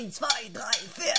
1, 2, 3, 4.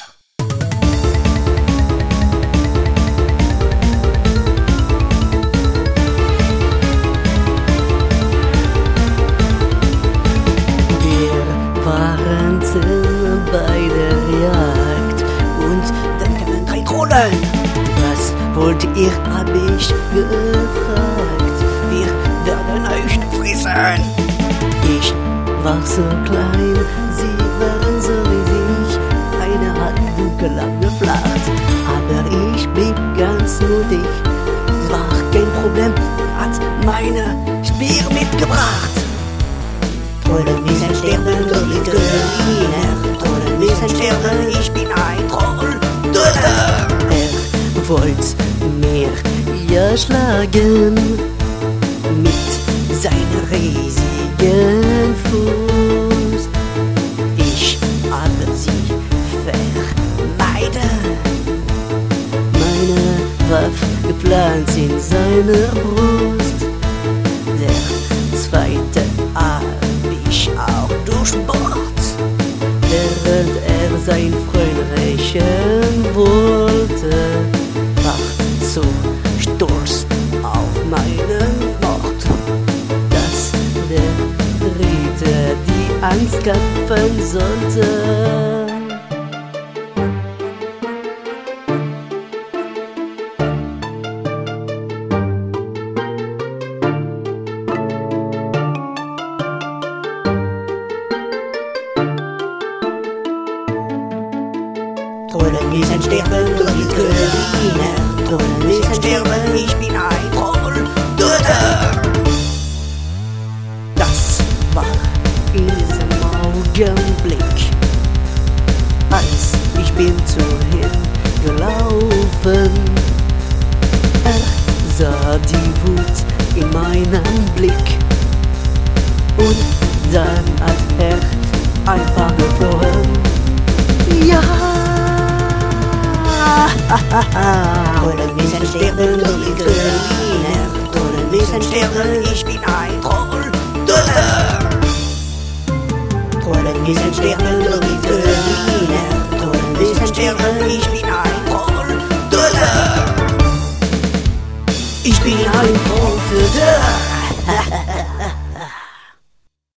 Waren zusammen bei der Jagd und dann kamen 3 Kronen. Was wollt ihr, hab ich gefragt. Wir werden euch fressen. Ich war so klein, sie waren so riesig. Einer hat dunkel geflacht, aber ich blieb ganz mutig. Es war kein Problem, Hat meine Speer mitgebracht. Trollen müssen sterben, du bist Berliner. Trollen müssen sterben, Ich bin ein Troll. Töter. er wollt mir ja schlagen mit seinem riesigen Fuß. Ich habe sie vermeiden. Meine Waffe geplant in seiner Brust. Der zweite hab ich auch durchbohrt, während er sein Freund rächen wollte. War so stolz auf meinen Mord, dass der Dritte die Angst kämpfen sollte. Trollen müssen sterben, du bist Berliner. Trollen müssen sterben, ich bin ein Troll. Töter. Das war in diesem Augenblick, als ich bin zu ihm gelaufen. Er sah die Wut in meinem Blick und dann hat er einfach geflohen. Ja! Trollen müssen sterben, du bist Berliner. Trollen müssen sterben, ich bin ein